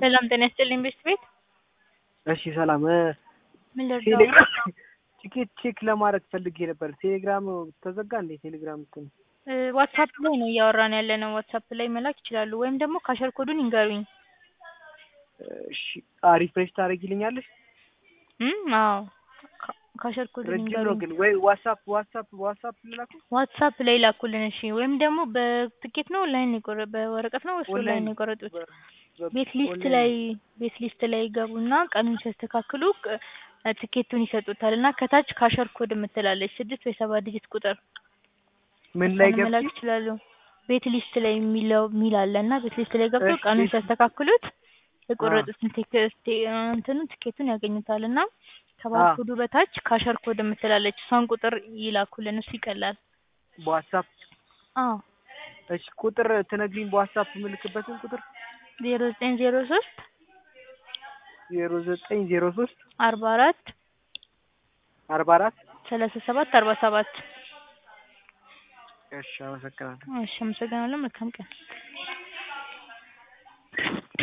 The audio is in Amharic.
ሰላም ጤና ይስጥልኝ ቤት እሺ ሰላም ምን ልርዳው? ቴሌግራም ቲኬት ቼክ ለማድረግ ፈልጌ ነበር። ቴሌግራም ተዘጋ እንዴ? ቴሌግራም እንትን ዋትስአፕ ላይ ነው እያወራን ያለነው። ዋትስአፕ ላይ መላክ ይችላሉ፣ ወይም ደግሞ ካሸር ኮዱን ይንገሩኝ። እሺ ሪፍሬሽ ታደርጊልኛለሽ? አዎ ካሸር ኮዱን ረጅም ነው ይንገሩኝ። ግን ወይ ዋትስአፕ ልላኩ? ዋትስአፕ ላይ ላኩልን። እሺ ወይም ደግሞ በትኬት ነው ኦንላይን ነው በወረቀት ነው ወይስ ኦንላይን ነው የቆረጡት? ቤት ሊስት ላይ ይገቡና ቀኑን ሲያስተካክሉ ትኬቱን ይሰጡታል እና ከታች ካሸር ኮድ የምትላለች 6 ወይ 7 ዲጂት ቁጥር ምን ላይ ገብቼ መላክ ይችላሉ። ቤት ሊስት ላይ የሚል አለና ቤት ሊስት ላይ ገብተው ቀኑን ሲያስተካክሉት የቆረጡትን ትኬቱን ያገኙታል እና ከባርኮዱ በታች ካሸር ኮድ የምትላለች እሷን ቁጥር ይላኩልን። እሱ ይቀላል። በዋትስአፕ አዎ እሺ ቁጥር ትነግሪኝ? በዋትስአፕ ምልክበትን ቁጥር 0903 0903 44 37 47 እሺ አመሰግናለሁ። እሺ አመሰግናለሁ። መልካም ቀን።